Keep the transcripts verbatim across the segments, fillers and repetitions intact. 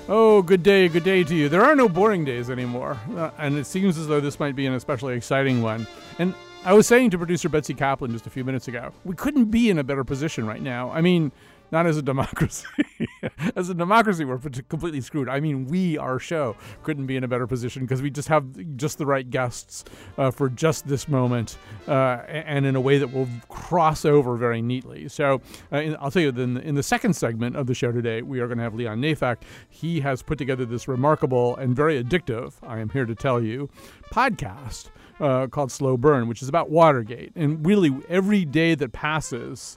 Oh, good day, good day to you. There are no boring days anymore, uh, and it seems as though this might be an especially exciting one. And I was saying to producer Betsy Kaplan just a few minutes ago, we couldn't be in a better position right now. I mean, not as a democracy. As a democracy, we're completely screwed. I mean, we, our show, couldn't be in a better position because we just have just the right guests uh, for just this moment uh, and in a way that will cross over very neatly. So uh, in, I'll tell you, in the, in the second segment of the show today, we are going to have Leon Neyfakh. He has put together this remarkable and very addictive, I am here to tell you, podcast uh, called Slow Burn, which is about Watergate. And really, every day that passes,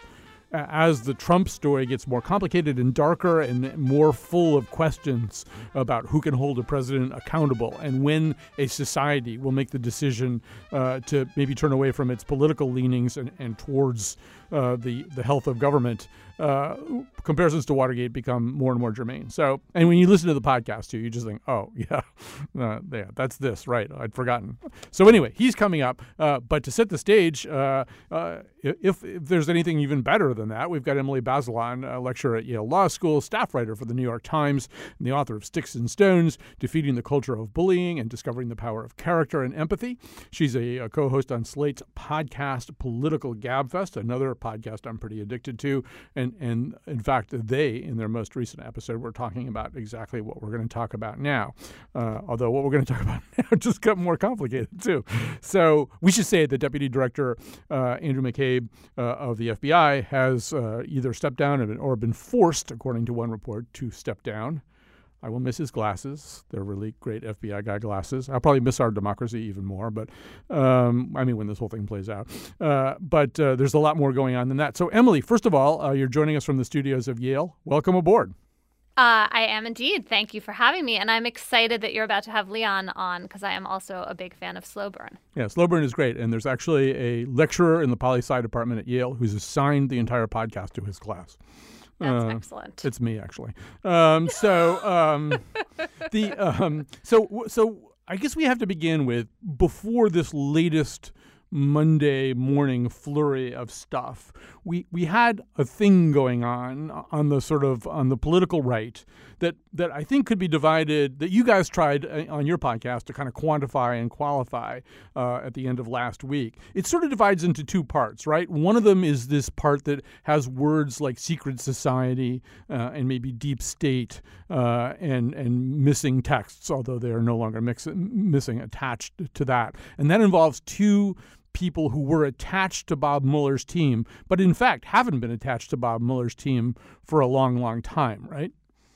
as the Trump story gets more complicated and darker and more full of questions about who can hold a president accountable and when a society will make the decision uh, to maybe turn away from its political leanings and, and towards uh, the, the health of government, uh, comparisons to Watergate become more and more germane. So, and when you listen to the podcast too, you just think, oh, yeah, uh, yeah, that's this, right? I'd forgotten. So anyway, he's coming up. Uh, but to set the stage, uh, uh, if, if there's anything even better than that, we've got Emily Bazelon, a lecturer at Yale Law School, staff writer for the New York Times, and the author of Sticks and Stones, Defeating the Culture of Bullying and Discovering the Power of Character and Empathy. She's a, a co-host on Slate's podcast Political Gabfest, another podcast I'm pretty addicted to. And, and in fact, they, in their most recent episode, were talking about exactly what we're going to talk about now. Uh, although what we're going to talk about now just got more complicated, too. So we should say that Deputy Director uh, Andrew McCabe uh, of the F B I has uh, either stepped down or been forced, according to one report, to step down. I will miss his glasses. They're really great F B I guy glasses. I'll probably miss our democracy even more, but um, I mean, when this whole thing plays out. Uh, but uh, there's a lot more going on than that. So, Emily, first of all, uh, you're joining us from the studios of Yale. Welcome aboard. Uh, I am indeed. Thank you for having me. And I'm excited that you're about to have Leon on because I am also a big fan of Slow Burn. Yeah, Slow Burn is great. And there's actually a lecturer in the poli-sci department at Yale who's assigned the entire podcast to his class. That's uh, excellent. It's me, actually. Um, so, um, the um, so so I guess we have to begin with, before this latest Monday morning flurry of stuff, we we had a thing going on on the sort of on the political right that that I think could be divided, that you guys tried on your podcast to kind of quantify and qualify uh, at the end of last week. It sort of divides into two parts, right? One of them is this part that has words like secret society uh, and maybe deep state uh, and and missing texts, although they are no longer mix, missing attached to that. And that involves two people who were attached to Bob Mueller's team, but in fact haven't been attached to Bob Mueller's team for a long, long time, right?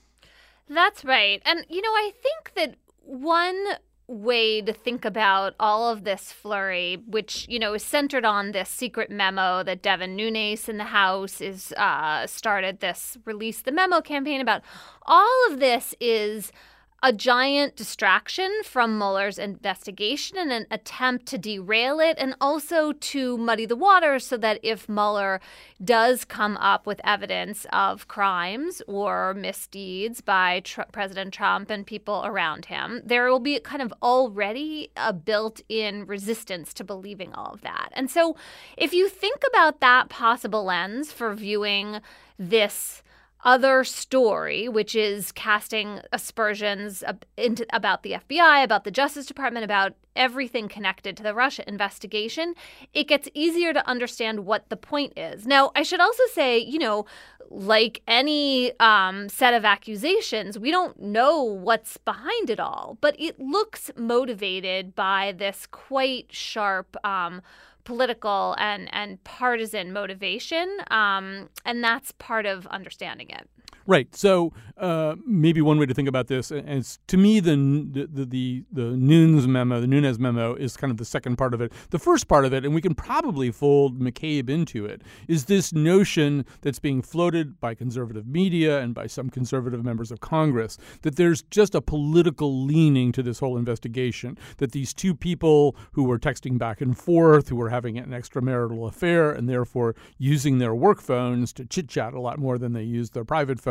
That's right. And, you know, I think that one way to think about all of this flurry, which, you know, is centered on this secret memo that Devin Nunes in the House is uh, started this Release the Memo campaign about, all of this is a giant distraction from Mueller's investigation and an attempt to derail it, and also to muddy the waters so that if Mueller does come up with evidence of crimes or misdeeds by tr- President Trump and people around him, there will be kind of already a built-in resistance to believing all of that. And so if you think about that possible lens for viewing this other story, which is casting aspersions into, about the F B I, about the Justice Department, about everything connected to the Russia investigation, it gets easier to understand what the point is. Now, I should also say, you know, like any um, set of accusations, we don't know what's behind it all, but it looks motivated by this quite sharp um political and, and partisan motivation, um, and that's part of understanding it. Right. So uh, maybe one way to think about this, and it's, to me, the, the the the Nunes memo, the Nunes memo, is kind of the second part of it. The first part of it, and we can probably fold McCabe into it, is this notion that's being floated by conservative media and by some conservative members of Congress that there's just a political leaning to this whole investigation, that these two people who were texting back and forth, who were having an extramarital affair and therefore using their work phones to chit-chat a lot more than they used their private phones,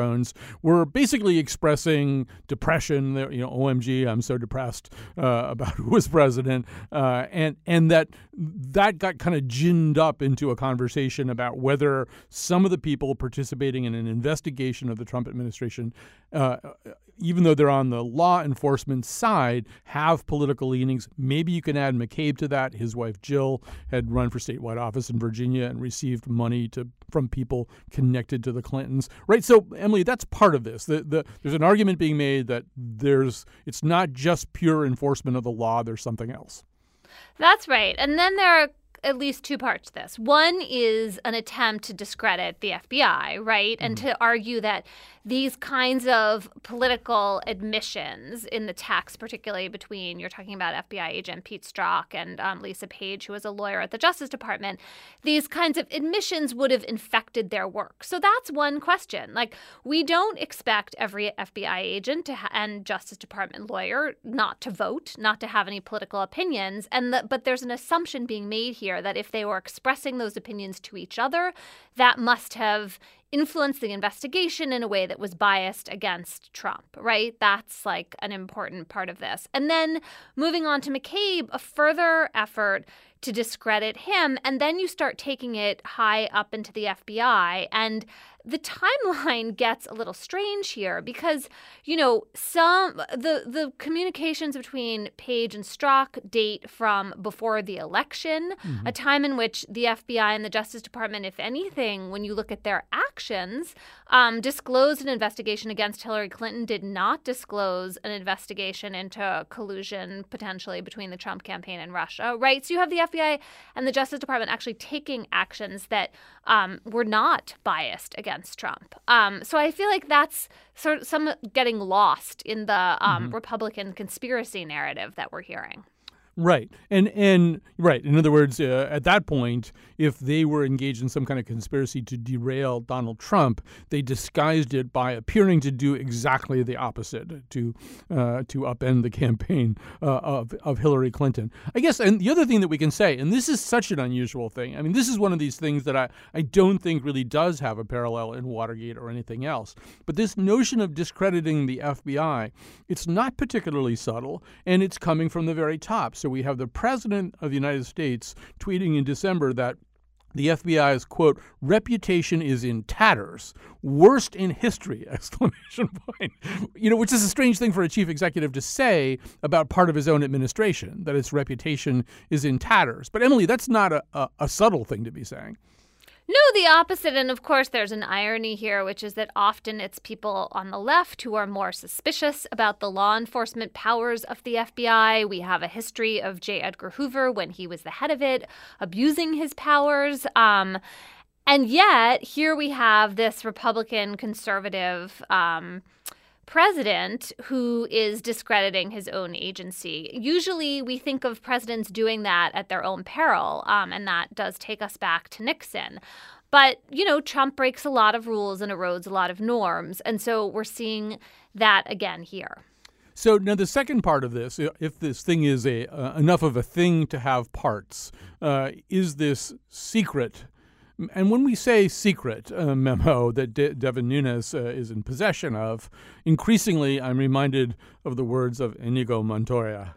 tones were basically expressing depression. You know, O M G, I'm so depressed uh, about who was president, uh, and and that that got kind of ginned up into a conversation about whether some of the people participating in an investigation of the Trump administration, uh, even though they're on the law enforcement side, have political leanings. Maybe you can add McCabe to that. His wife Jill had run for statewide office in Virginia and received money to from people connected to the Clintons, right? So, Emily, that's part of this. The, the, there's an argument being made that there's it's not just pure enforcement of the law. There's something else. That's right. And then there are at least two parts to this. One is an attempt to discredit the F B I, right? Mm-hmm. And to argue that these kinds of political admissions in the text, particularly between, you're talking about F B I agent Pete Strzok and um, Lisa Page, who was a lawyer at the Justice Department, these kinds of admissions would have infected their work. So that's one question. Like, we don't expect every F B I agent to ha- and Justice Department lawyer not to vote, not to have any political opinions. And the, but there's an assumption being made here that if they were expressing those opinions to each other, that must have influenced the investigation in a way that was biased against Trump, right? That's like an important part of this. And then moving on to McCabe, a further effort to discredit him. And then you start taking it high up into the F B I. And the timeline gets a little strange here because, you know, some the the communications between Page and Strzok date from before the election, mm-hmm. a time in which the F B I and the Justice Department, if anything, when you look at their actions, um, disclosed an investigation against Hillary Clinton, did not disclose an investigation into collusion potentially between the Trump campaign and Russia, right? So you have the F B I and the Justice Department actually taking actions that um, were not biased against Trump. Um, so I feel like that's sort of some getting lost in the um, mm-hmm. Republican conspiracy narrative that we're hearing. Right. And, and right. In other words, uh, at that point, if they were engaged in some kind of conspiracy to derail Donald Trump, they disguised it by appearing to do exactly the opposite, to uh, to upend the campaign uh, of, of Hillary Clinton. I guess, and the other thing that we can say, and this is such an unusual thing, I mean, this is one of these things that I, I don't think really does have a parallel in Watergate or anything else. But this notion of discrediting the F B I, it's not particularly subtle, and it's coming from the very top. So we have the president of the United States tweeting in December that the F B I's, quote, reputation is in tatters, worst in history, exclamation point. You know, which is a strange thing for a chief executive to say about part of his own administration, that its reputation is in tatters. But Emily, that's not a, a, a subtle thing to be saying. No, the opposite. And of course, there's an irony here, which is that often it's people on the left who are more suspicious about the law enforcement powers of the F B I. We have a history of J. Edgar Hoover, when he was the head of it, abusing his powers. Um, and yet, here we have this Republican conservative um president who is discrediting his own agency. Usually we think of presidents doing that at their own peril, um, and that does take us back to Nixon. But, you know, Trump breaks a lot of rules and erodes a lot of norms, and so we're seeing that again here. So now the second part of this, if this thing is a uh, enough of a thing to have parts, uh, is this secret. And when we say secret uh, memo that De- Devin Nunes uh, is in possession of, increasingly I'm reminded of the words of Inigo Montoya.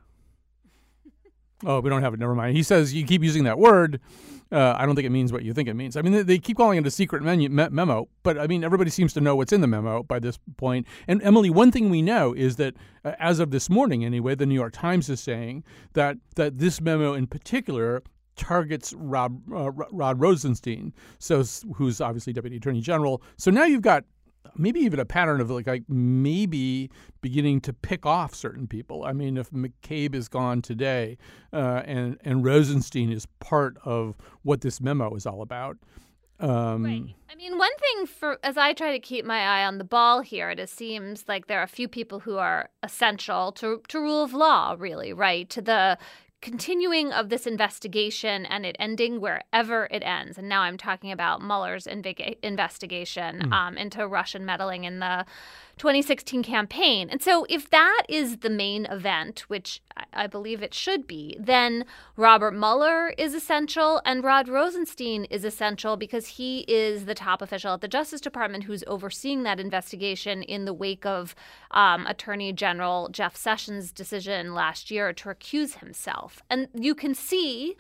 Oh, we don't have it. Never mind. He says you keep using that word. Uh, I don't think it means what you think it means. I mean, they, they keep calling it a secret menu, me- memo, but I mean, everybody seems to know what's in the memo by this point. And Emily, one thing we know is that uh, as of this morning anyway, the New York Times is saying that that this memo in particular targets Rob, uh, Rod Rosenstein, so who's obviously Deputy Attorney General. So now you've got maybe even a pattern of like, like maybe beginning to pick off certain people. I mean, if McCabe is gone today uh, and and Rosenstein is part of what this memo is all about. Um, right. I mean, one thing for as I try to keep my eye on the ball here, it seems like there are a few people who are essential to to rule of law, really, right? To the continuing of this investigation and it ending wherever it ends. And now I'm talking about Mueller's inviga- investigation mm. um, into Russian meddling in the twenty sixteen campaign. And so if that is the main event, which I believe it should be, then Robert Mueller is essential and Rod Rosenstein is essential because he is the top official at the Justice Department who's overseeing that investigation in the wake of um, Attorney General Jeff Sessions' decision last year to recuse himself. And you can see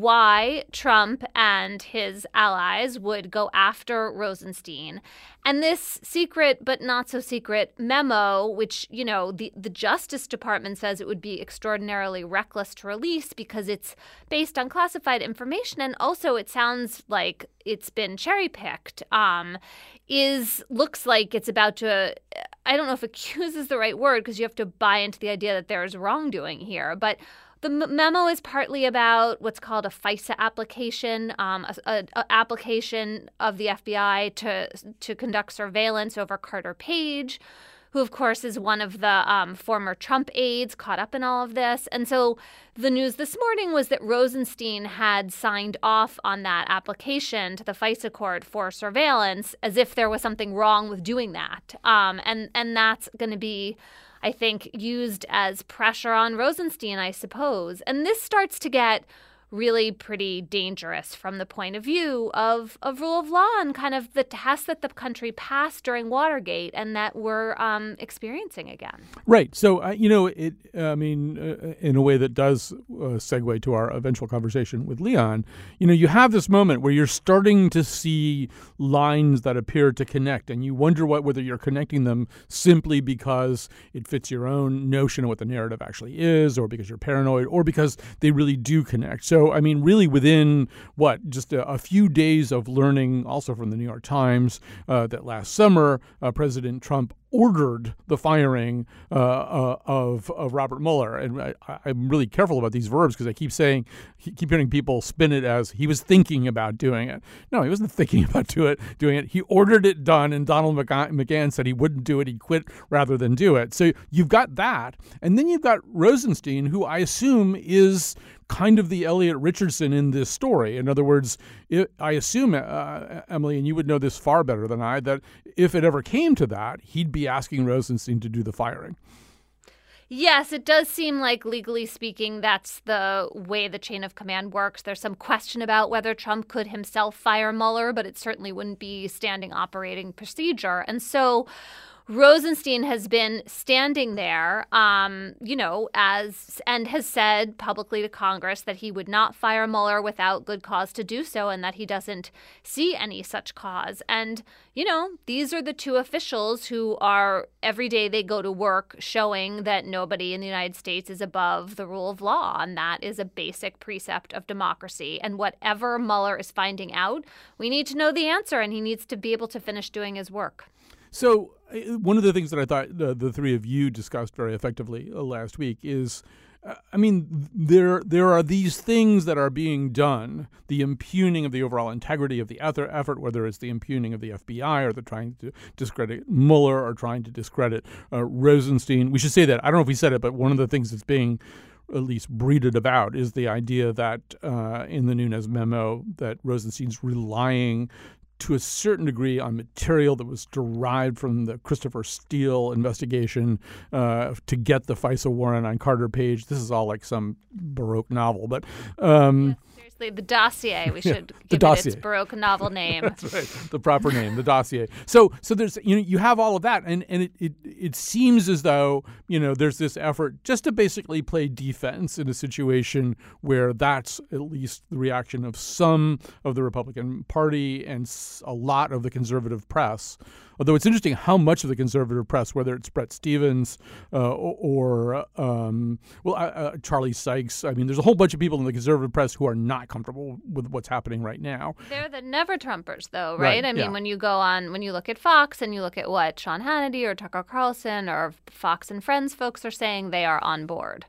why Trump and his allies would go after Rosenstein. And this secret but not so secret memo, which, you know, the, the Justice Department says it would be extraordinarily reckless to release because it's based on classified information. And also it sounds like it's been cherry picked, um, is looks like it's about to, I don't know if accuse is the right word because you have to buy into the idea that there is wrongdoing here. But the memo is partly about what's called a FISA application, um, a, a, a application of the F B I to to conduct surveillance over Carter Page, who, of course, is one of the um, former Trump aides caught up in all of this. And so the news this morning was that Rosenstein had signed off on that application to the FISA court for surveillance as if there was something wrong with doing that. Um, and, and that's going to be, I think, used as pressure on Rosenstein, I suppose. And this starts to get really pretty dangerous from the point of view of, of rule of law and kind of the test that the country passed during Watergate and that we're um, experiencing again. Right. So, uh, you know, it. I mean, uh, in a way that does uh, segue to our eventual conversation with Leon, you know, you have this moment where you're starting to see lines that appear to connect and you wonder what whether you're connecting them simply because it fits your own notion of what the narrative actually is or because you're paranoid or because they really do connect. So, So, I mean, really within, what, just a, a few days of learning also from the New York Times uh, that last summer, uh, President Trump ordered the firing uh, uh, of, of Robert Mueller. And I, I'm really careful about these verbs because I keep saying, keep hearing people spin it as he was thinking about doing it. No, he wasn't thinking about do it, doing it. He ordered it done, and Donald McGahn said he wouldn't do it. He'd quit rather than do it. So you've got that. And then you've got Rosenstein, who I assume is kind of the Elliot Richardson in this story. In other words, it, I assume, uh, Emily, and you would know this far better than I, that if it ever came to that, he'd be asking Rosenstein to do the firing. Yes, it does seem like, legally speaking, that's the way the chain of command works. There's some question about whether Trump could himself fire Mueller, but it certainly wouldn't be standing operating procedure. And so Rosenstein has been standing there, um, you know, as and has said publicly to Congress that he would not fire Mueller without good cause to do so and that he doesn't see any such cause. And, you know, these are the two officials who are every day they go to work showing that nobody in the United States is above the rule of law. And that is a basic precept of democracy. And whatever Mueller is finding out, we need to know the answer and he needs to be able to finish doing his work. So one of the things that I thought the, the three of you discussed very effectively uh, last week is, uh, I mean, there there are these things that are being done, the impugning of the overall integrity of the other effort, whether it's the impugning of the F B I or they're trying to discredit Mueller or trying to discredit uh, Rosenstein. We should say that. I don't know if we said it, but one of the things that's being at least breeded about is the idea that uh, in the Nunes memo that Rosenstein's relying to a certain degree on material that was derived from the Christopher Steele investigation uh, to get the FISA warrant on Carter Page. This is all like some Baroque novel, but um, yes, seriously, the dossier. We should yeah, give dossier. it its Baroque novel name. That's right, the proper name, the dossier. So, so there's you know you have all of that, and and it, it it seems as though you know there's this effort just to basically play defense in a situation where that's at least the reaction of some of the Republican Party and a lot of the conservative press. Although it's interesting how much of the conservative press, whether it's Bret Stephens uh, or, um, well, uh, uh, Charlie Sykes, I mean, there's a whole bunch of people in the conservative press who are not comfortable with what's happening right now. They're the never-Trumpers, though, Right, right? I mean, yeah. when you go on, when you look at Fox and you look at what Sean Hannity or Tucker Carlson or Fox and Friends folks are saying, they are on board.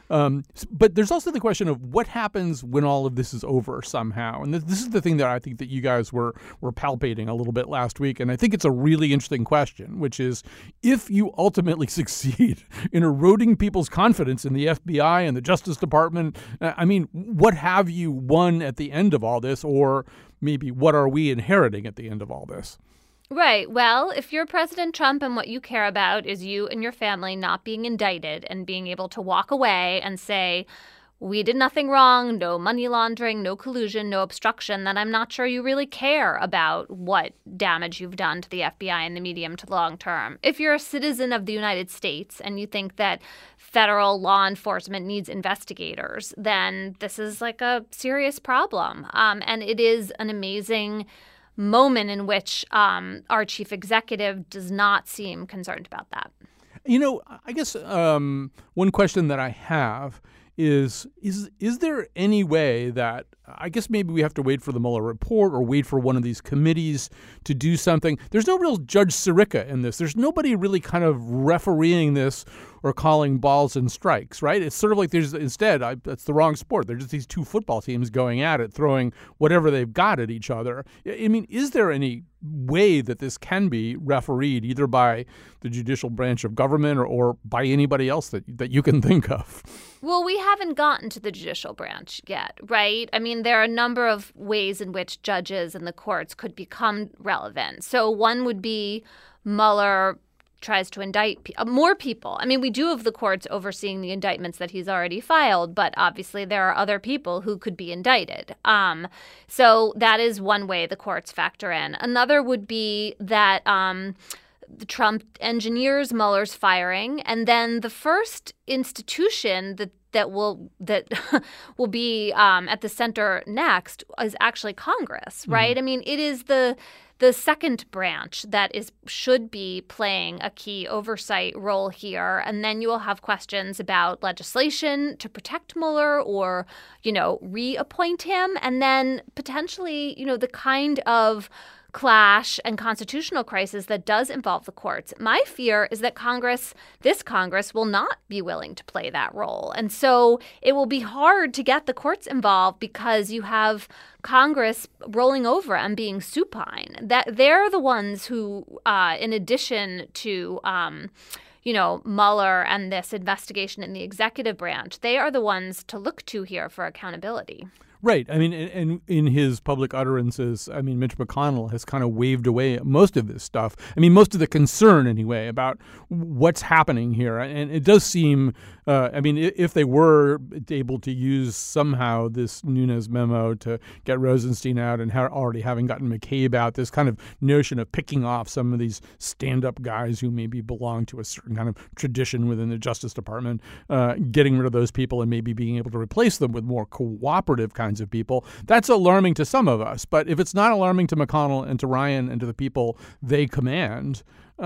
Um, but there's also the question of what happens when all of this is over somehow. And this, this is the thing that I think that you guys were were palpating a little bit last week. And I think it's a really interesting question, which is if you ultimately succeed in eroding people's confidence in the F B I and the Justice Department, I mean, what have you won at the end of all this? Or maybe what are we inheriting at the end of all this? Right. Well, if you're President Trump and what you care about is you and your family not being indicted and being able to walk away and say, we did nothing wrong, no money laundering, no collusion, no obstruction, then I'm not sure you really care about what damage you've done to the F B I in the medium to long term. If you're a citizen of the United States and you think that federal law enforcement needs investigators, then this is like a serious problem. Um, and it is an amazing moment in which um, our chief executive does not seem concerned about that. You know, I guess um, one question that I have is, is is there any way that, I guess maybe we have to wait for the Mueller report or wait for one of these committees to do something. There's no real Judge Sirica in this. There's nobody really kind of refereeing this or calling balls and strikes, right? It's sort of like there's instead, I, that's the wrong sport. They're just these two football teams going at it, throwing whatever they've got at each other. I mean, is there any way that this can be refereed either by the judicial branch of government or, or by anybody else that that you can think of? Well, we haven't gotten to the judicial branch yet, right? I mean, there are a number of ways in which judges and the courts could become relevant. So one would be Mueller tries to indict pe- more people. I mean, we do have the courts overseeing the indictments that he's already filed, but obviously there are other people who could be indicted. Um, so that is one way the courts factor in. Another would be that um, the Trump engineers Mueller's firing, and then the first institution that that will that will be um, at the center next is actually Congress, right? Mm-hmm. I mean, it is the the second branch that is should be playing a key oversight role here. And then you will have questions about legislation to protect Mueller or, you know, reappoint him. And then potentially, you know, the kind of clash and constitutional crisis that does involve the courts. My fear is that Congress, this Congress, will not be willing to play that role. And so it will be hard to get the courts involved because you have Congress rolling over and being supine. That they're the ones who, uh, in addition to um, you know, Mueller and this investigation in the executive branch, they are the ones to look to here for accountability. Right. I mean, and in his public utterances, I mean, Mitch McConnell has kind of waved away most of this stuff. I mean, most of the concern, anyway, about what's happening here. And it does seem, uh, I mean, if they were able to use somehow this Nunes memo to get Rosenstein out and ha- already having gotten McCabe out, this kind of notion of picking off some of these stand-up guys who maybe belong to a certain kind of tradition within the Justice Department, uh, getting rid of those people and maybe being able to replace them with more cooperative kinds of people. That's alarming to some of us. But if it's not alarming to McConnell and to Ryan and to the people they command,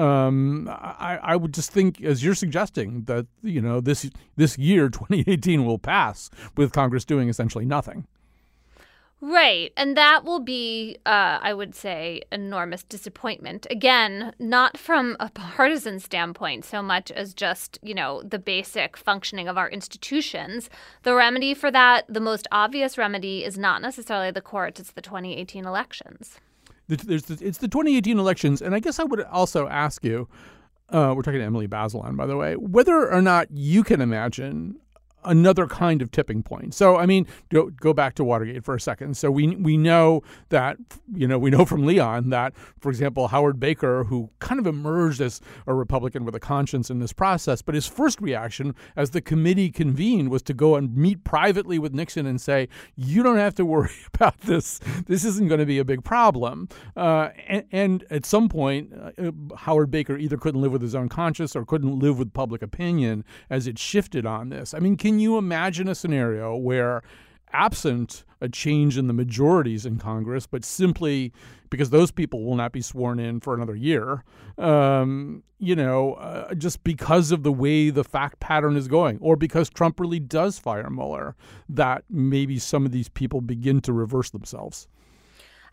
um, I, I would just think, as you're suggesting, that, you know, this this year, twenty eighteen, will pass with Congress doing essentially nothing. Right. And that will be, uh, I would say, enormous disappointment. Again, not from a partisan standpoint so much as just, you know, the basic functioning of our institutions. The remedy for that, the most obvious remedy, is not necessarily the courts. It's the twenty eighteen elections. There's the, it's the twenty eighteen elections. And I guess I would also ask you, uh, we're talking to Emily Bazelon, by the way, whether or not you can imagine another kind of tipping point. So, I mean, go, go back to Watergate for a second. So we we know that, you know, we know from Leon that, for example, Howard Baker, who kind of emerged as a Republican with a conscience in this process, but his first reaction as the committee convened was to go and meet privately with Nixon and say, you don't have to worry about this. This isn't going to be a big problem. Uh, and, and at some point, uh, Howard Baker either couldn't live with his own conscience or couldn't live with public opinion as it shifted on this. I mean, can Can you imagine a scenario where, absent a change in the majorities in Congress, but simply because those people will not be sworn in for another year, um, you know, uh, just because of the way the fact pattern is going, or because Trump really does fire Mueller, that maybe some of these people begin to reverse themselves?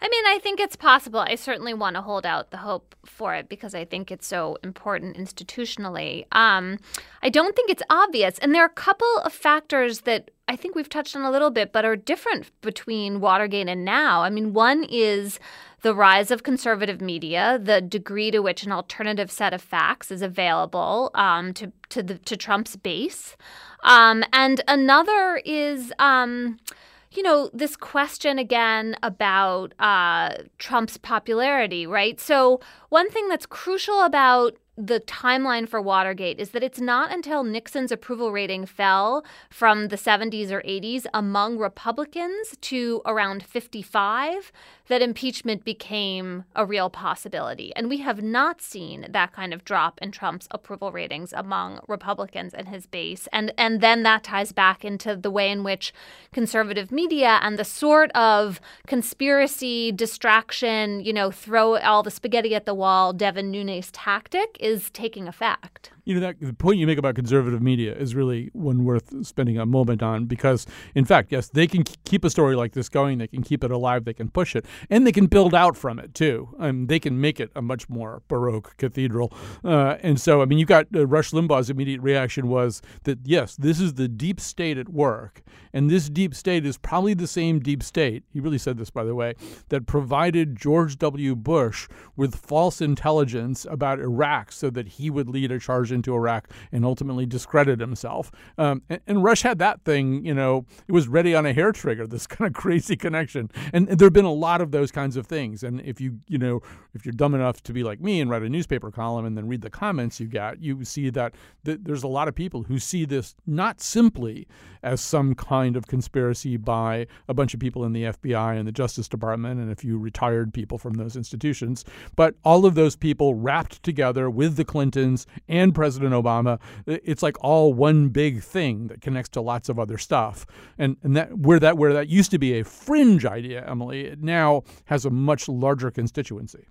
I mean, I think it's possible. I certainly want to hold out the hope for it because I think it's so important institutionally. Um, I don't think it's obvious. And there are a couple of factors that I think we've touched on a little bit, but are different between Watergate and now. I mean, one is the rise of conservative media, the degree to which an alternative set of facts is available um, to to, the, to Trump's base. Um, and another is... Um, You know, this question again about uh, Trump's popularity, right? So one thing that's crucial about the timeline for Watergate is that it's not until Nixon's approval rating fell from the seventies or eighties among Republicans to around fifty-five that impeachment became a real possibility. And we have not seen that kind of drop in Trump's approval ratings among Republicans and his base. And and then that ties back into the way in which conservative media and the sort of conspiracy, distraction, you know, throw all the spaghetti at the wall, Devin Nunes tactic is taking effect. You know, that the point you make about conservative media is really one worth spending a moment on because, in fact, yes, they can keep a story like this going. They can keep it alive. They can push it. And they can build out from it, too. Um, they can make it a much more Baroque cathedral. Uh, and so, I mean, you got uh, Rush Limbaugh's immediate reaction was that, yes, this is the deep state at work. And this deep state is probably the same deep state, he really said this, by the way, that provided George W. Bush with false intelligence about Iraq so that he would lead a charge into Iraq and ultimately discredit himself. Um, and, and Rush had that thing, you know, it was ready on a hair trigger, this kind of crazy connection. And, and there have been a lot of those kinds of things. And if you, you know, if you're dumb enough to be like me and write a newspaper column and then read the comments you get, you see that th- there's a lot of people who see this not simply as some kind of conspiracy by a bunch of people in the F B I and the Justice Department and a few retired people from those institutions, but all of those people wrapped together with the Clintons and President Obama. It's like all one big thing that connects to lots of other stuff. And and that where that where that used to be a fringe idea, Emily, it now has a much larger constituency.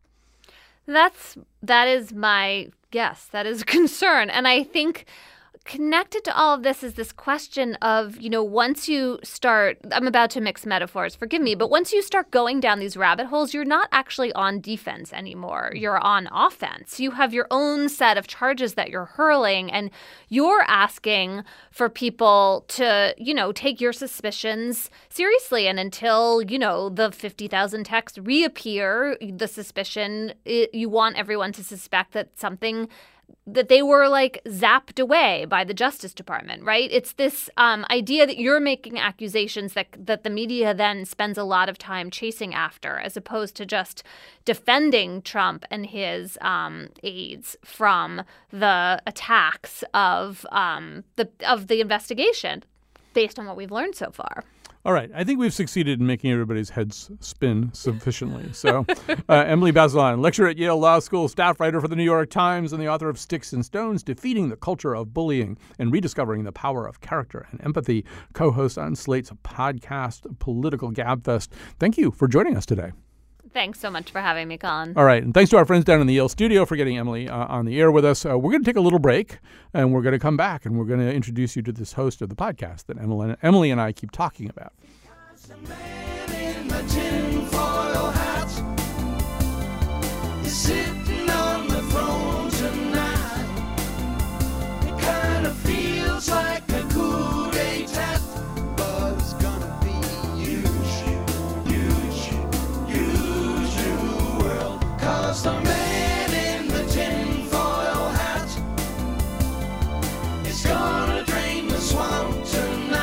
That's that is my guess. That is a concern. And I think connected to all of this is this question of, you know, once you start, I'm about to mix metaphors, forgive me, but once you start going down these rabbit holes, you're not actually on defense anymore. You're on offense. You have your own set of charges that you're hurling, and you're asking for people to, you know, take your suspicions seriously. And until, you know, the fifty thousand texts reappear, the suspicion, it, you want everyone to suspect that something that they were like zapped away by the Justice Department, right? It's this um, idea that you're making accusations that that the media then spends a lot of time chasing after, as opposed to just defending Trump and his um, aides from the attacks of um, the of the investigation, based on what we've learned so far. All right. I think we've succeeded in making everybody's heads spin sufficiently. So uh, Emily Bazelon, lecturer at Yale Law School, staff writer for the New York Times, and the author of Sticks and Stones, Defeating the Culture of Bullying and Rediscovering the Power of Character and Empathy, co-host on Slate's podcast, Political Gabfest. Thank you for joining us today. Thanks so much for having me, Colin. All right. And thanks to our friends down in the Yale studio for getting Emily uh, on the air with us. Uh, we're going to take a little break, and we're going to come back, and we're going to introduce you to this host of the podcast that Emily, Emily and I keep talking about. The man in the tinfoil hat is sitting on the throne tonight. It kind of feels like a coup d'etat, but it's gonna be huge, huge, huge new world. Cause the man in the tinfoil hat is gonna drain the swamp tonight.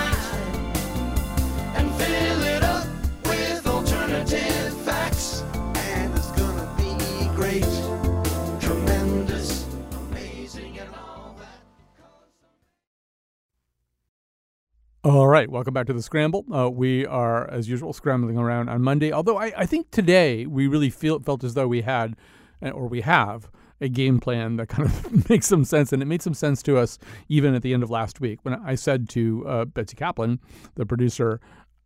Fill it up with alternative facts, and it's gonna be great, tremendous, amazing, and all that. All right. Welcome back to The Scramble. Uh, we are, as usual, scrambling around on Monday, although I, I think today we really feel felt as though we had, or we have, a game plan that kind of makes some sense. And it made some sense to us even at the end of last week when I said to uh, Betsy Kaplan, the producer,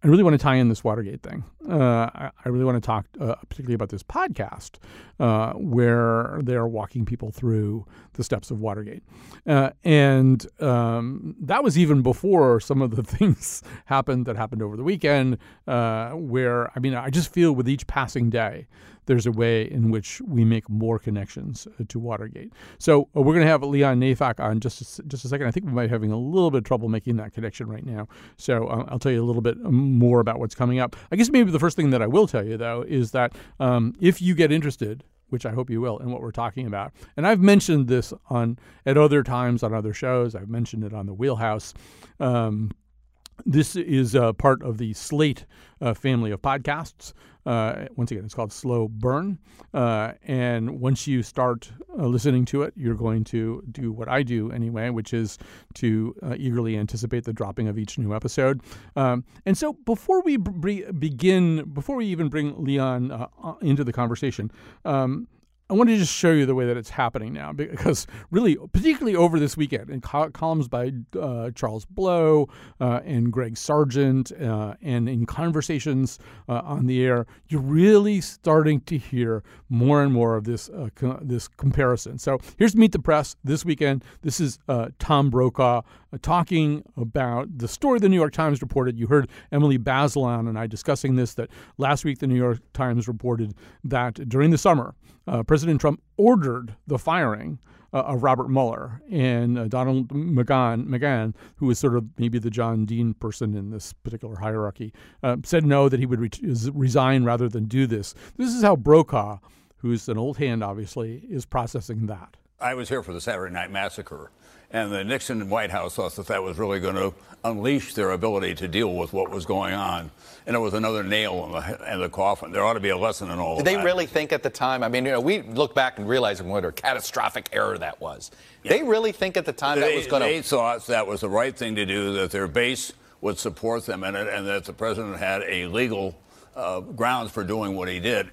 I really want to tie in this Watergate thing. Uh, I, I really want to talk uh, particularly about this podcast uh, where they're walking people through the steps of Watergate. Uh, and um, that was even before some of the things happened that happened over the weekend uh, where, I mean, I just feel with each passing day, there's a way in which we make more connections uh, to Watergate. So uh, we're going to have Leon Neyfakh on just a, just a second. I think we might be having a little bit of trouble making that connection right now. So uh, I'll tell you a little bit more about what's coming up. I guess maybe the first thing that I will tell you, though, is that um, if you get interested, which I hope you will, in what we're talking about, and I've mentioned this on at other times on other shows. I've mentioned it on the Wheelhouse. Um, This is uh, part of the Slate uh, family of podcasts. Uh, once again, it's called Slow Burn. Uh, and once you start uh, listening to it, you're going to do what I do anyway, which is to uh, eagerly anticipate the dropping of each new episode. Um, and so before we b- begin, before we even bring Leon uh, into the conversation, um, I want to just show you the way that it's happening now, because really, particularly over this weekend, in col- columns by uh, Charles Blow uh, and Greg Sargent, uh, and in conversations uh, on the air, you're really starting to hear more and more of this uh, co- this comparison. So here's Meet the Press this weekend. This is uh, Tom Brokaw uh, talking about the story the New York Times reported. You heard Emily Bazelon and I discussing this, that last week the New York Times reported that during the summer, Uh, President Trump ordered the firing uh, of Robert Mueller, and uh, Donald McGahn, McGahn, who is sort of maybe the John Dean person in this particular hierarchy, uh, said no, that he would re- resign rather than do this. This is how Brokaw, who's an old hand, obviously, is processing that. I was here for the Saturday Night Massacre, and the Nixon White House thought that that was really going to unleash their ability to deal with what was going on. And it was another nail in the, in the coffin. There ought to be a lesson in all Did of they that. really think at the time? I mean, you know, we look back and realize what a catastrophic error that was. Yeah. They really think at the time they, that was going to... They thought that was the right thing to do, that their base would support them in it, and that the president had a legal uh, grounds for doing what he did.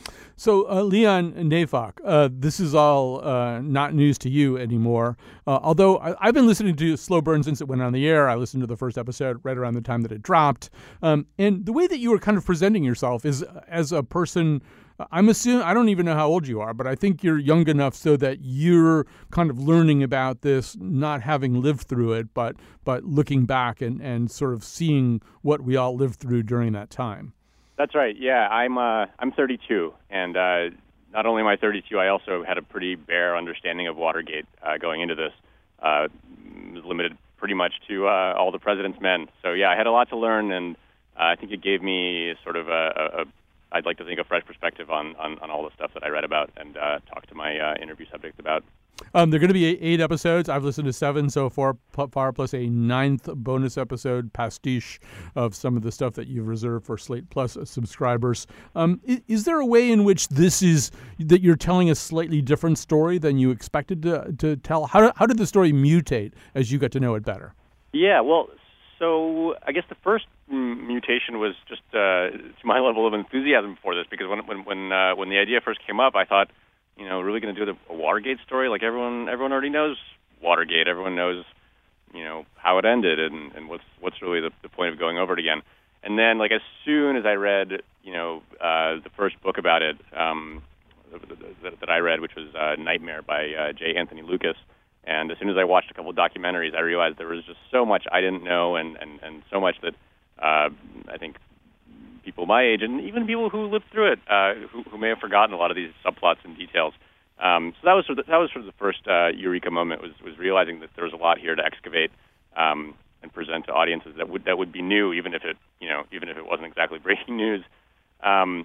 So, uh, Leon Neyfakh, uh, this is all uh, not news to you anymore. Uh, although I, I've been listening to Slow Burn since it went on the air. I listened to the first episode right around the time that it dropped. Um, and the way that you were kind of presenting yourself is as a person, I'm assuming, I don't even know how old you are, but I think you're young enough so that you're kind of learning about this, not having lived through it, but but looking back and, and sort of seeing what we all lived through during that time. That's right. Yeah, I'm uh, I'm thirty-two, and uh, not only am I thirty-two, I also had a pretty bare understanding of Watergate uh, going into this. Uh, was limited pretty much to uh, all the president's men. So yeah, I had a lot to learn, and uh, I think it gave me sort of a, a, a I'd like to think a fresh perspective on, on, on all the stuff that I read about and uh, talked to my uh, interview subject about. Um, there are going to be eight, eight episodes. I've listened to seven so far, far, plus a ninth bonus episode pastiche of some of the stuff that you've reserved for Slate Plus subscribers. Um, is, is there a way in which this is that you're telling a slightly different story than you expected to, to tell? How, how did the story mutate as you got to know it better? Yeah, well, so I guess the first mutation was just uh, to my level of enthusiasm for this, because when when when, uh, when the idea first came up, I thought, you know, really going to do the, a Watergate story? Like everyone, everyone already knows Watergate. Everyone knows, you know, how it ended and, and what's what's really the, the point of going over it again. And then, like as soon as I read, you know, uh, the first book about it um, that, that I read, which was uh, Nightmare by uh, J. Anthony Lucas, and as soon as I watched a couple of documentaries, I realized there was just so much I didn't know, and and, and so much that uh, I think people my age, and even people who lived through it, uh, who, who may have forgotten a lot of these subplots and details. Um, so that was sort of the, that was sort of the first uh, eureka moment, was was realizing that there was a lot here to excavate um, and present to audiences that would that would be new, even if it you know even if it wasn't exactly breaking news. Um,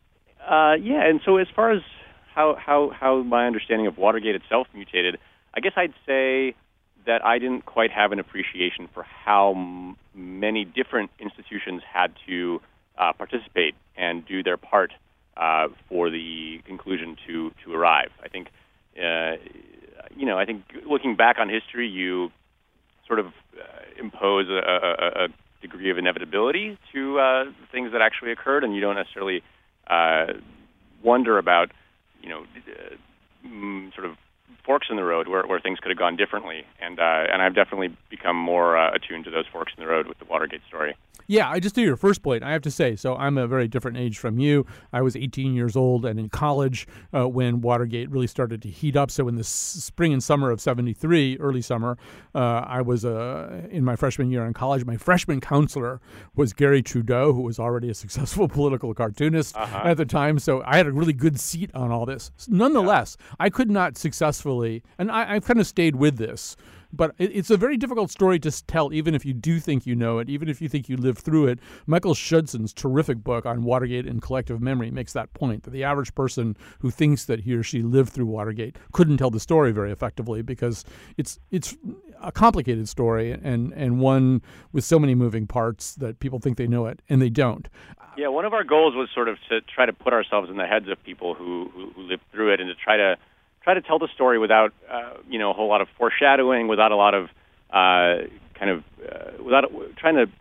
uh, yeah, and so as far as how how how my understanding of Watergate itself mutated, I guess I'd say that I didn't quite have an appreciation for how m- many different institutions had to Uh, participate and do their part uh, for the conclusion to, to arrive. I think, uh, you know, I think looking back on history, you sort of uh, impose a, a, a degree of inevitability to uh, things that actually occurred, and you don't necessarily uh, wonder about, you know, uh, sort of forks in the road where, where things could have gone differently. And uh, and I've definitely become more uh, attuned to those forks in the road with the Watergate story. Yeah, I just do your first point. I have to say, so I'm a very different age from you. I was eighteen years old and in college uh, when Watergate really started to heat up. So in the s- spring and summer of seventy-three, early summer, uh, I was uh, in my freshman year in college. My freshman counselor was Gary Trudeau, who was already a successful political cartoonist uh-huh. at the time. So I had a really good seat on all this. Nonetheless, yeah. I could not successfully, and I, I've kind of stayed with this, but it, it's a very difficult story to tell, even if you do think you know it, even if you think you lived through it. Michael Schudson's terrific book on Watergate and collective memory makes that point, that the average person who thinks that he or she lived through Watergate couldn't tell the story very effectively because it's it's a complicated story and, and one with so many moving parts that people think they know it, and they don't. Yeah, one of our goals was sort of to try to put ourselves in the heads of people who, who, who lived through it and to try to try to tell the story without, uh, you know, a whole lot of foreshadowing, without a lot of uh, kind of, uh, without trying to,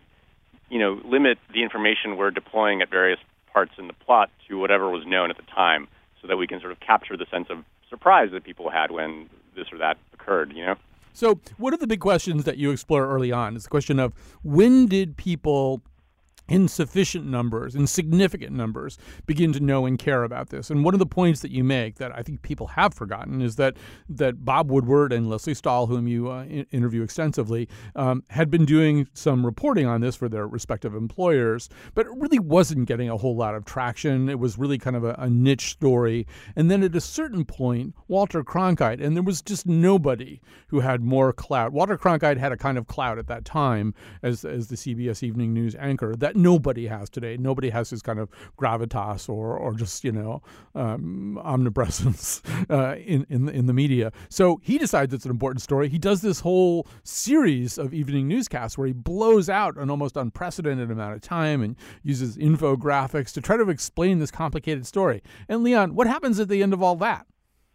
you know, limit the information we're deploying at various parts in the plot to whatever was known at the time, so that we can sort of capture the sense of surprise that people had when this or that occurred, you know? So one of the big questions that you explore early on is the question of when did people in sufficient numbers, in significant numbers, begin to know and care about this. And one of the points that you make that I think people have forgotten is that that Bob Woodward and Lesley Stahl, whom you uh, in- interview extensively, um, had been doing some reporting on this for their respective employers, but it really wasn't getting a whole lot of traction. It was really kind of a, a niche story. And then at a certain point, Walter Cronkite, and there was just nobody who had more clout. Walter Cronkite had a kind of clout at that time as, as the C B S Evening News anchor that nobody has today. Nobody has his kind of gravitas or or just, you know, um, omnipresence uh, in, in, in the media. So he decides it's an important story. He does this whole series of evening newscasts where he blows out an almost unprecedented amount of time and uses infographics to try to explain this complicated story. And Leon, what happens at the end of all that?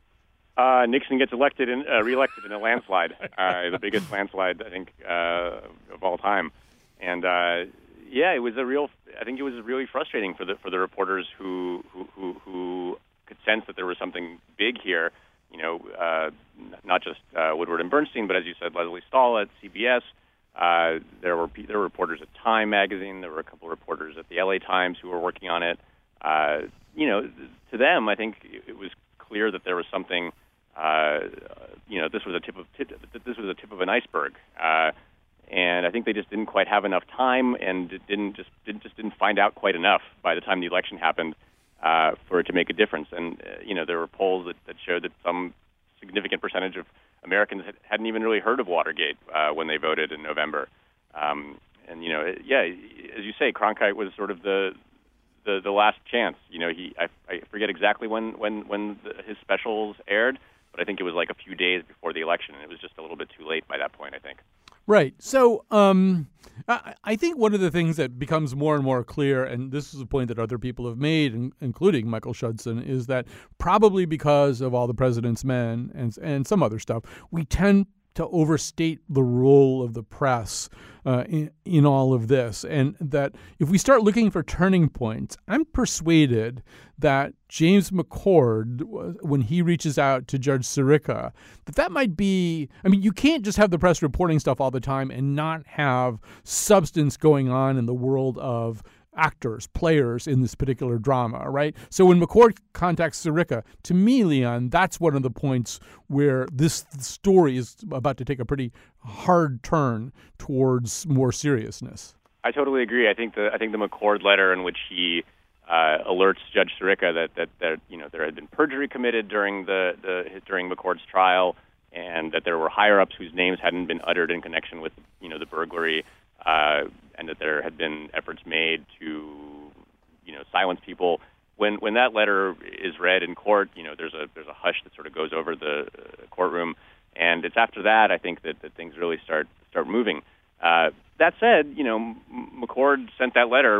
Uh, Nixon gets elected and uh, reelected in a landslide, uh, the biggest landslide, I think, uh, of all time. And uh, yeah, it was a real. I think it was really frustrating for the for the reporters who who who, who could sense that there was something big here. You know, uh, not just uh, Woodward and Bernstein, but as you said, Lesley Stahl at C B S. Uh, there were there were reporters at Time magazine. There were a couple of reporters at the L A Times who were working on it. Uh, you know, to them, I think it was clear that there was something. Uh, you know, this was a tip of tip, this was a tip of an iceberg. Uh, And I think they just didn't quite have enough time, and didn't just didn't just didn't find out quite enough by the time the election happened uh, for it to make a difference. And uh, you know, there were polls that, that showed that some significant percentage of Americans had, hadn't even really heard of Watergate uh, when they voted in November. Um, and you know, it, yeah, as you say, Cronkite was sort of the the, the last chance. You know, he I, I forget exactly when when when the, his specials aired, but I think it was like a few days before the election, and it was just a little bit too late by that point, I think. Right. So um, I, I think one of the things that becomes more and more clear, and this is a point that other people have made, in, including Michael Schudson, is that probably because of All the President's Men and and some other stuff, we tend to overstate the role of the press uh, in, in all of this. And that if we start looking for turning points, I'm persuaded that James McCord, when he reaches out to Judge Sirica, that that might be, I mean, you can't just have the press reporting stuff all the time and not have substance going on in the world of actors, players in this particular drama, right? So when McCord contacts Sirica, to me, Leon, that's one of the points where this story is about to take a pretty hard turn towards more seriousness. I totally agree. I think the I think the McCord letter in which he uh, alerts Judge Sirica that, that that you know there had been perjury committed during the, the during McCord's trial, and that there were higher ups whose names hadn't been uttered in connection with you know the burglary. Uh, and that there had been efforts made to, you know, silence people. When when that letter is read in court, you know, there's a there's a hush that sort of goes over the uh, courtroom, and it's after that I think that, that things really start start moving. Uh, that said, you know, M- McCord sent that letter,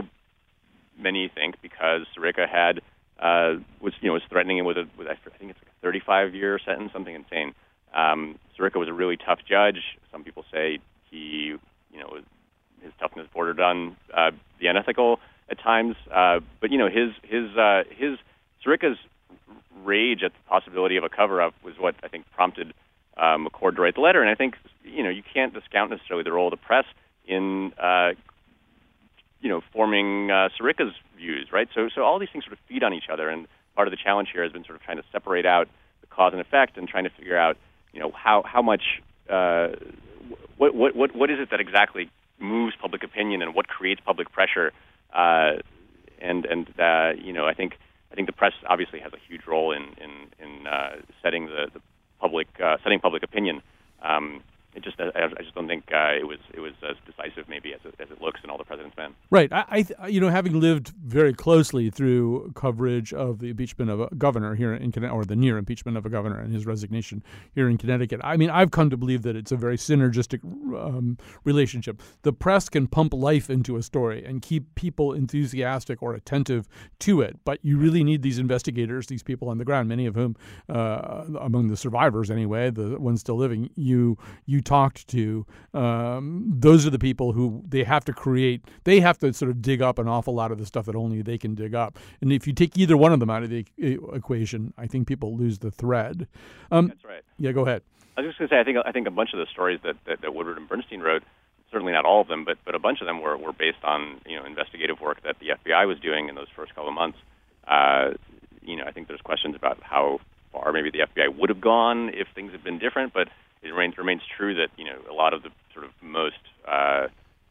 many think, because Sirica had uh, was you know was threatening him with a with I think it's like a thirty-five year sentence, something insane. Um, Sirica was a really tough judge. Some people say he, you know, was his toughness bordered on uh, the unethical at times, uh, but you know his his uh, his Sirica's rage at the possibility of a cover-up was what I think prompted uh, McCord to write the letter. And I think, you know, you can't discount necessarily the role of the press in, uh, you know, forming uh, Sirica's views, right? So, so all these things sort of feed on each other, and part of the challenge here has been sort of trying to separate out the cause and effect and trying to figure out, you know, how how much, uh, what what what what is it that exactly moves public opinion and what creates public pressure, uh, and and uh, you know, I think I think the press obviously has a huge role in in in uh, setting the, the public uh, setting public opinion. Um, It just, I I just don't think uh, it was it was as decisive maybe as it, as it looks in All the President's Men. Right. I, I, th- you know, having lived very closely through coverage of the impeachment of a governor here in Connecticut, or the near impeachment of a governor and his resignation here in Connecticut, I mean, I've come to believe that it's a very synergistic um, relationship. The press can pump life into a story and keep people enthusiastic or attentive to it, but you really need these investigators, these people on the ground, many of whom, uh, among the survivors anyway, the ones still living, you you talked to, um, those are the people who they have to create, they have to sort of dig up an awful lot of the stuff that only they can dig up. And if you take either one of them out of the e- equation, I think people lose the thread. Um, That's right. Yeah, go ahead. I was just going to say, I think I think a bunch of the stories that, that, that Woodward and Bernstein wrote, certainly not all of them, but but a bunch of them were, were based on, you know, investigative work that the F B I was doing in those first couple of months. Uh, you know, I think there's questions about how far maybe the F B I would have gone if things had been different, but it remains, remains true that, you know, a lot of the sort of most, uh,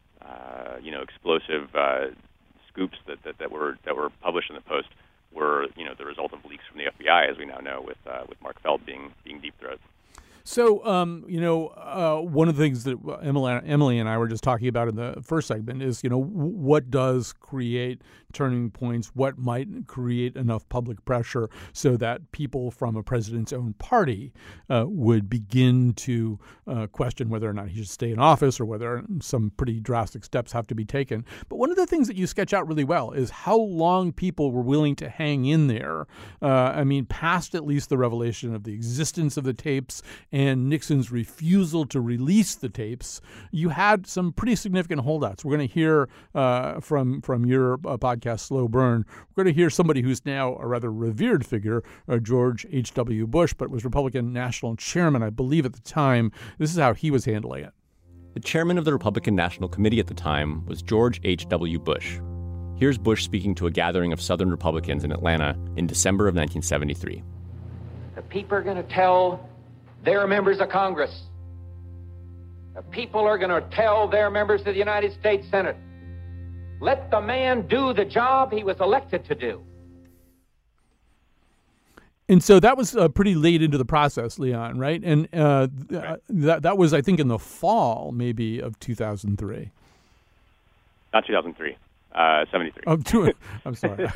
uh, you know, explosive uh, scoops that, that, that were that were published in the Post were, you know, the result of leaks from the F B I, as we now know, with uh, with Mark Feld being being Deep Throat. So, um, you know, uh, one of the things that Emily, Emily and I were just talking about in the first segment is, you know, what does create turning points? What might create enough public pressure so that people from a president's own party uh, would begin to uh, question whether or not he should stay in office or whether some pretty drastic steps have to be taken. But one of the things that you sketch out really well is how long people were willing to hang in there. Uh, I mean, past at least the revelation of the existence of the tapes and Nixon's refusal to release the tapes, you had some pretty significant holdouts. We're going to hear uh, from from your uh, podcast, Slow Burn, we're going to hear somebody who's now a rather revered figure, uh, George H W. Bush, but was Republican National Chairman, I believe, at the time. This is how he was handling it. The chairman of the Republican National Committee at the time was George H W. Bush. Here's Bush speaking to a gathering of Southern Republicans in Atlanta in December of nineteen seventy-three. The people are going to tell their members of Congress. The people are going to tell their members of the United States Senate, let the man do the job he was elected to do. And so that was uh, pretty late into the process, Leon, right? And uh, th- right. that that was, I think, in the fall, maybe, of two thousand three. Not two thousand three, uh, seventy-three. Oh, two, I'm sorry.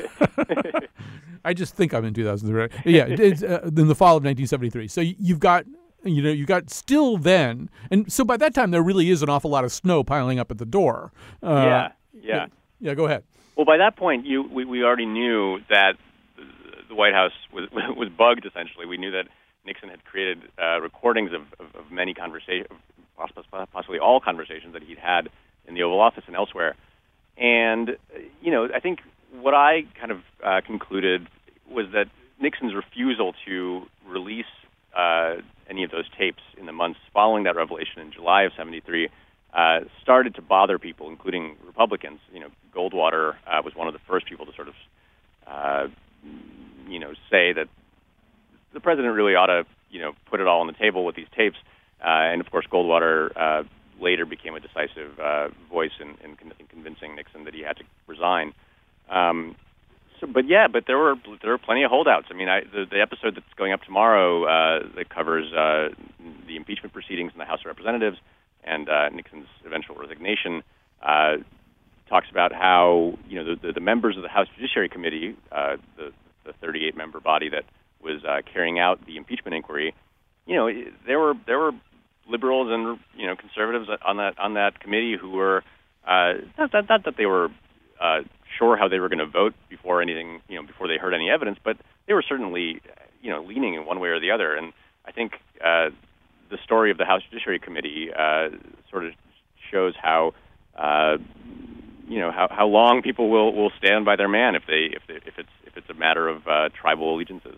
I just think I'm in two thousand three. Yeah, it's uh, in the fall of nineteen seventy-three. So you've got, you know, you got still then, and so by that time there really is an awful lot of snow piling up at the door. Uh, yeah, yeah, yeah. Go ahead. Well, by that point, you we, we already knew that the White House was was bugged. Essentially, we knew that Nixon had created uh, recordings of, of, of many conversations, possibly all conversations that he'd had in the Oval Office and elsewhere. And you know, I think what I kind of uh, concluded was that Nixon's refusal to release uh, any of those tapes in the months following that revelation in July of seventy-three uh, started to bother people, including Republicans. You know, Goldwater uh, was one of the first people to sort of, uh, you know, say that the president really ought to, you know, put it all on the table with these tapes. Uh, and of course, Goldwater uh, later became a decisive uh, voice in, in, in convincing Nixon that he had to resign. Um, so, but yeah, but there were there were plenty of holdouts. I mean, I, the, the episode that's going up tomorrow uh, that covers uh, the impeachment proceedings in the House of Representatives and uh, Nixon's eventual resignation uh, talks about how, you know, the, the, the members of the House Judiciary Committee, uh, the, the thirty-eight member body that was uh, carrying out the impeachment inquiry, you know, there were there were liberals and, you know, conservatives on that on that committee who were uh, not, not, not that they were uh, sure how they were going to vote before anything, you know, before they heard any evidence, but they were certainly, you know, leaning in one way or the other. And I think uh, the story of the House Judiciary Committee uh, sort of shows how, uh, you know, how, how long people will, will stand by their man if they if they, if it's if it's a matter of uh, tribal allegiances.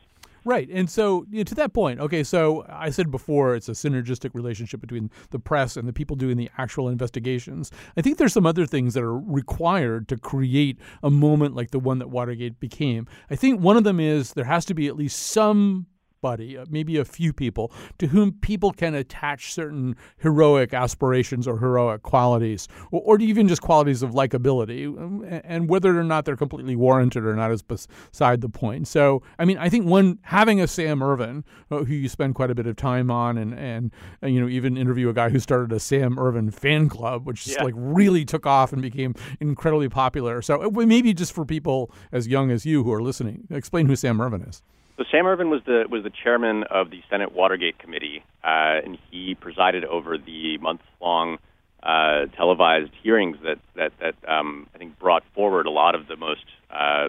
Right. And so you know, to that point, okay, so I said before it's a synergistic relationship between the press and the people doing the actual investigations. I think there's some other things that are required to create a moment like the one that Watergate became. I think one of them is there has to be at least some Buddy, maybe a few people, to whom people can attach certain heroic aspirations or heroic qualities, or, or even just qualities of likability, and whether or not they're completely warranted or not is beside the point. So, I mean, I think one, having a Sam Ervin, who you spend quite a bit of time on, and, and, and you know, even interview a guy who started a Sam Ervin fan club, which just yeah. like really took off and became incredibly popular. So maybe just for people as young as you who are listening, explain who Sam Ervin is. So Sam Ervin was the was the chairman of the Senate Watergate Committee, uh, and he presided over the month-long uh, televised hearings that that that um, I think brought forward a lot of the most uh, uh,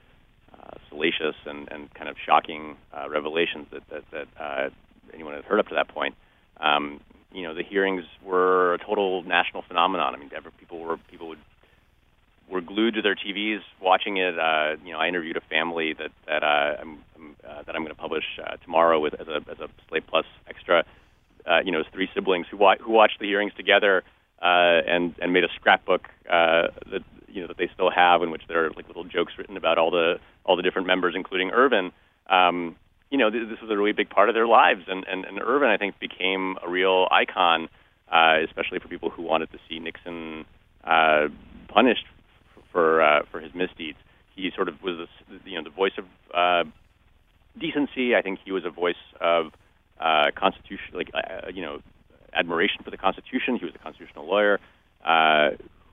salacious and, and kind of shocking uh, revelations that that, that uh, anyone had heard up to that point. Um, you know, the hearings were a total national phenomenon. I mean, ever, people were people would. were glued to their T Vs watching it. Uh, you know, I interviewed a family that that uh, I'm uh, that I'm going to publish uh, tomorrow with as a as a Slate Plus extra. Uh, you know, it's three siblings who wa- who watched the hearings together uh, and and made a scrapbook uh, that you know that they still have, in which there are like little jokes written about all the all the different members, including Ervin. Um, you know, th- this was a really big part of their lives, and and, and Ervin, I think, became a real icon, uh, especially for people who wanted to see Nixon uh, punished for uh, for his misdeeds. He sort of was, the, you know, the voice of uh, decency. I think he was a voice of uh, constitution, like uh, you know, admiration for the Constitution. He was a constitutional lawyer uh,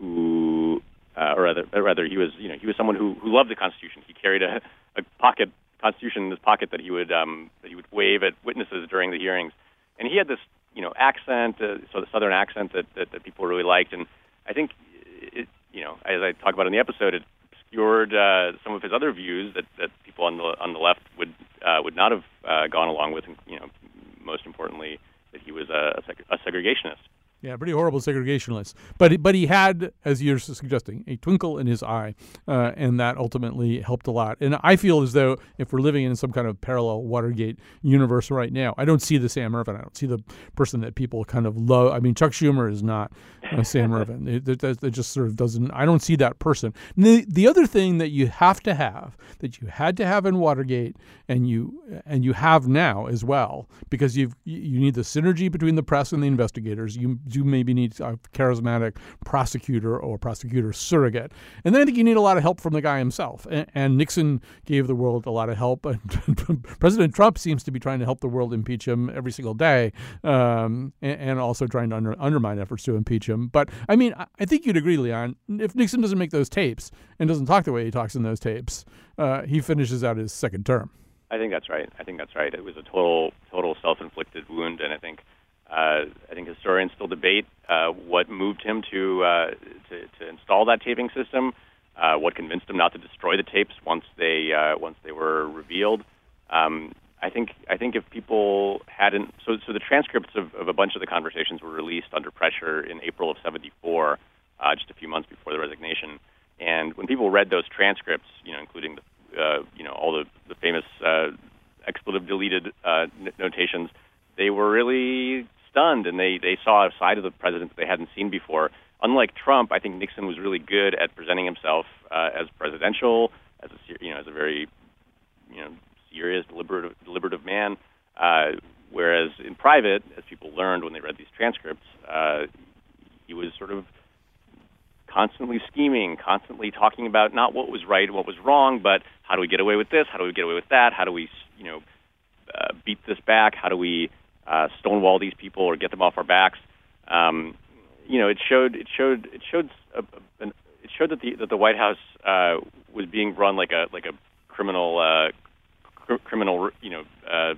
who, uh, or rather, or rather, he was, you know, he was someone who, who loved the Constitution. He carried a, a pocket Constitution in his pocket that he would um, that he would wave at witnesses during the hearings, and he had this, you know, accent, uh, so the Southern accent that, that that people really liked, and I think it. You know, as I talk about in the episode, it obscured uh, some of his other views that, that people on the on the left would uh, would not have uh, gone along with. And, you know, most importantly, that he was a, a segregationist. Yeah, pretty horrible segregationist. But but he had, as you're suggesting, a twinkle in his eye, uh, and that ultimately helped a lot. And I feel as though if we're living in some kind of parallel Watergate universe right now, I don't see the Sam Ervin. I don't see the person that people kind of love. I mean, Chuck Schumer is not uh, Sam Ervin. It, it, it just sort of doesn't. I don't see that person. The the other thing that you have to have, that you had to have in Watergate, and you and you have now as well, because you've you need the synergy between the press and the investigators. You you maybe need a charismatic prosecutor or prosecutor surrogate. And then I think you need a lot of help from the guy himself. And, and Nixon gave the world a lot of help. And President Trump seems to be trying to help the world impeach him every single day, um, and, and also trying to under, undermine efforts to impeach him. But, I mean, I, I think you'd agree, Leon, if Nixon doesn't make those tapes and doesn't talk the way he talks in those tapes, uh, he finishes out his second term. I think that's right. I think that's right. It was a total, total self-inflicted wound, and I think Uh, I think historians still debate uh, what moved him to, uh, to to install that taping system, uh, what convinced him not to destroy the tapes once they uh, once they were revealed. Um, I think I think if people hadn't, so so the transcripts of, of a bunch of the conversations were released under pressure in April of seventy-four, uh, just a few months before the resignation. And when people read those transcripts, you know, including the, uh, you know all the the famous uh, expletive deleted uh, n- notations, they were really stunned, and they, they saw a side of the president that they hadn't seen before. Unlike Trump, I think Nixon was really good at presenting himself uh, as presidential, as a you know as a very you know serious, deliberative, deliberative man. Uh, whereas in private, as people learned when they read these transcripts, uh, he was sort of constantly scheming, constantly talking about not what was right and what was wrong, but how do we get away with this? How do we get away with that? How do we you know uh, beat this back? How do we Uh, stonewall these people or get them off our backs? Um, you know, it showed it showed it showed a, a, it showed that the that the White House uh, was being run like a like a criminal uh, cr- criminal you know uh,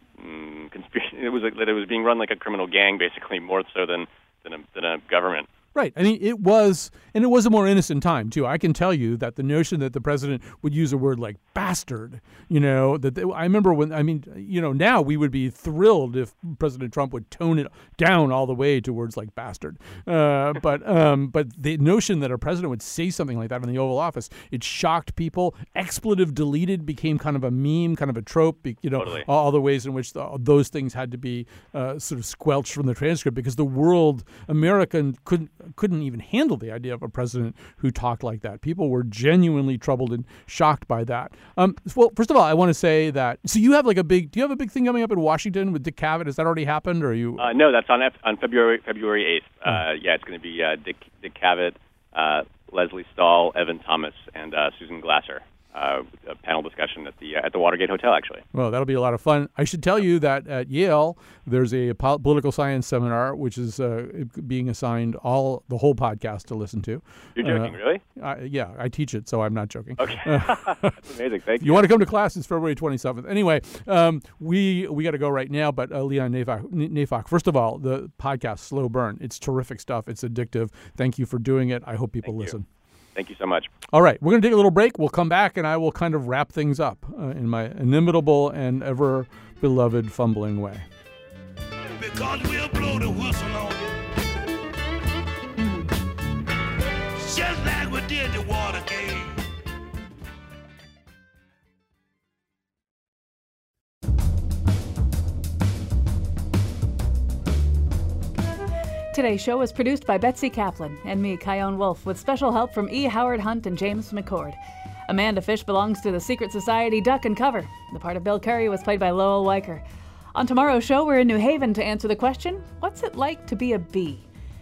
mm, conspiracy. It was a, that it was being run like a criminal gang, basically, more so than than a, than a government. Right. I mean, it was, and it was a more innocent time, too. I can tell you that the notion that the president would use a word like bastard, you know, that they, I remember when, I mean, you know, now we would be thrilled if President Trump would tone it down all the way to words like bastard. Uh, but um, but the notion that a president would say something like that in the Oval Office, it shocked people. Expletive deleted became kind of a meme, kind of a trope, you know, Totally. all the ways in which the, those things had to be uh, sort of squelched from the transcript because the world, American, couldn't couldn't even handle the idea of a president who talked like that. People were genuinely troubled and shocked by that. Um, well, first of all, I want to say that, so you have like a big, do you have a big thing coming up in Washington with Dick Cavett? Has that already happened, or are you? Uh, no, that's on F- on February February eighth. Uh, yeah, it's going to be uh, Dick Dick Cavett, uh, Leslie Stahl, Evan Thomas, and uh, Susan Glasser. Uh, a panel discussion at the uh, at the Watergate Hotel, actually. Well, that'll be a lot of fun. I should tell you that at Yale, there's a pol- political science seminar, which is uh, being assigned all the whole podcast to listen to. You're joking, uh, really? I, yeah, I teach it, so I'm not joking. Okay, Uh, that's amazing. Thank you. You want to come to class? It's February twenty-seventh. Anyway, um, we we got to go right now. But uh, Leon Neyfakh, Neyfakh, first of all, the podcast Slow Burn. It's terrific stuff. It's addictive. Thank you for doing it. I hope people Thank you. listen. Thank you so much. All right, we're going to take a little break. We'll come back, and I will kind of wrap things up uh, in my inimitable and ever beloved fumbling way. Because we'll blow the whistle on you. Just like we did the Watergate. Today's show was produced by Betsy Kaplan and me, Kyone Wolf, with special help from E. Howard Hunt and James McCord. Amanda Fish belongs to the secret society Duck and Cover. The part of Bill Curry was played by Lowell Weicker. On tomorrow's show, we're in New Haven to answer the question, what's it like to be a bee?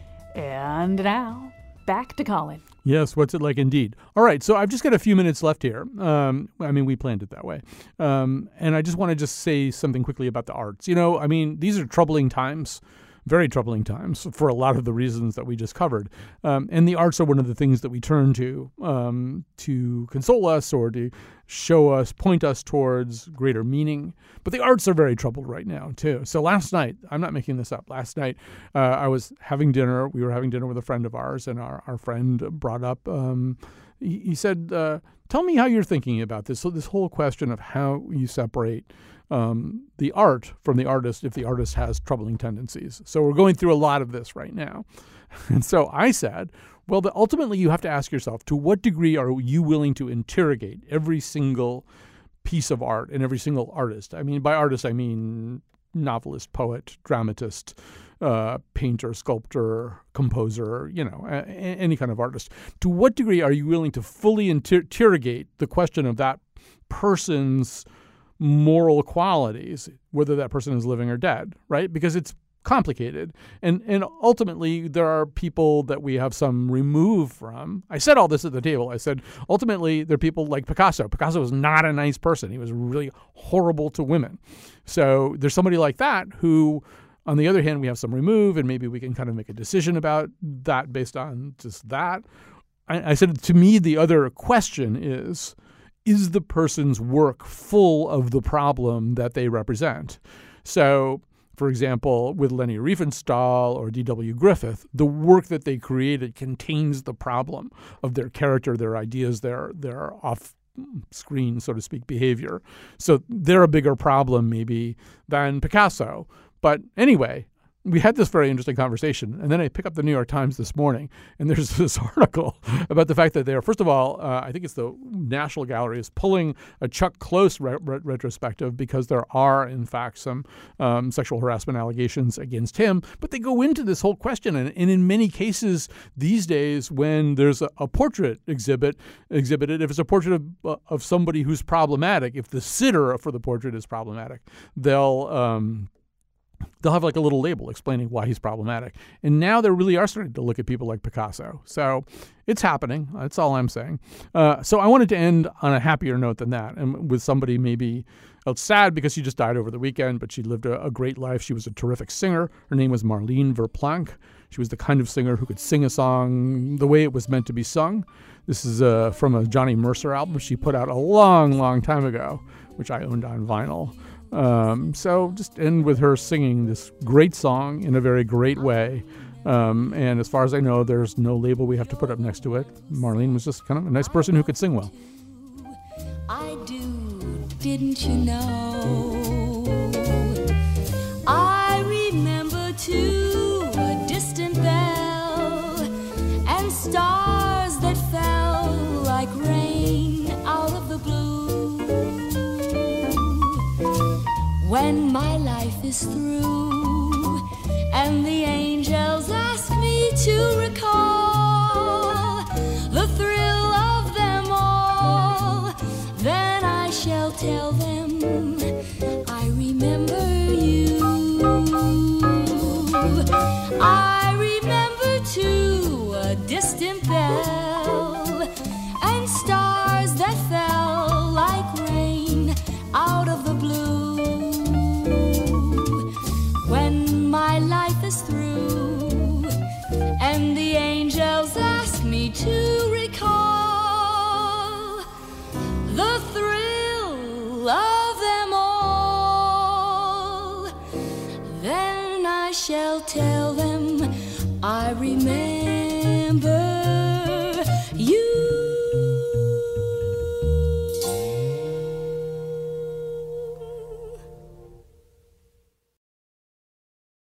And now, back to Colin. Yes, what's it like indeed? All right, so I've just got a few minutes left here. Um, I mean, we planned it that way. Um, and I just want to just say something quickly about the arts. You know, I mean, these are troubling times. Very troubling times for a lot of the reasons that we just covered. Um, and the arts are one of the things that we turn to um, to console us or to show us, point us towards greater meaning. But the arts are very troubled right now, too. So last night, I'm not making this up, last night uh, I was having dinner. We were having dinner with a friend of ours, and our, our friend brought up, um, he, he said, uh, tell me how you're thinking about this. So this whole question of how you separate Um, the art from the artist if the artist has troubling tendencies. So we're going through a lot of this right now. And so I said, well, the, ultimately you have to ask yourself, to what degree are you willing to interrogate every single piece of art and every single artist? I mean, by artist, I mean novelist, poet, dramatist, uh, painter, sculptor, composer, you know, a, a, any kind of artist. To what degree are you willing to fully inter- interrogate the question of that person's moral qualities, whether that person is living or dead, right? Because it's complicated. And and ultimately, there are people that we have some remove from. I said all this at the table. I said, ultimately, there are people like Picasso. Picasso was not a nice person. He was really horrible to women. So there's somebody like that who, on the other hand, we have some remove, and maybe we can kind of make a decision about that based on just that. I, I said, to me, the other question is, is the person's work full of the problem that they represent? So, for example, with Leni Riefenstahl or D W Griffith, the work that they created contains the problem of their character, their ideas, their their off-screen, so to speak, behavior. So they're a bigger problem maybe than Picasso. But anyway, we had this very interesting conversation, and then I pick up the New York Times this morning, and there's this article about the fact that they're, first of all, uh, I think it's the National Gallery is pulling a Chuck Close re- re- retrospective because there are, in fact, some um, sexual harassment allegations against him. But they go into this whole question, and, and in many cases these days, when there's a, a portrait exhibit exhibited, if it's a portrait of, uh, of somebody who's problematic, if the sitter for the portrait is problematic, they'll um, they'll have like a little label explaining why he's problematic. And now they really are starting to look at people like Picasso. So it's happening. That's all I'm saying. Uh, so I wanted to end on a happier note than that, and with somebody maybe it's sad because she just died over the weekend, but she lived a, a great life. She was a terrific singer. Her name was Marlene Verplank. She was the kind of singer who could sing a song the way it was meant to be sung. This is uh, from a Johnny Mercer album she put out a long, long time ago, which I owned on vinyl. Um, so just end with her singing this great song in a very great way. Um, and as far as I know, there's no label we have to put up next to it. Marlene was just kind of a nice person who could sing well. I do, didn't you know? I remember too a distant bell and stars that fell like rain out of the blue. When my life is through and the angels ask me to recall the thrill of them all, then I shall tell them I remember you. I remember too a distant bell and stars that fell like rain out of the blue. When my life is through and the angels ask me to recall the thrill of them all, then I shall tell them I remember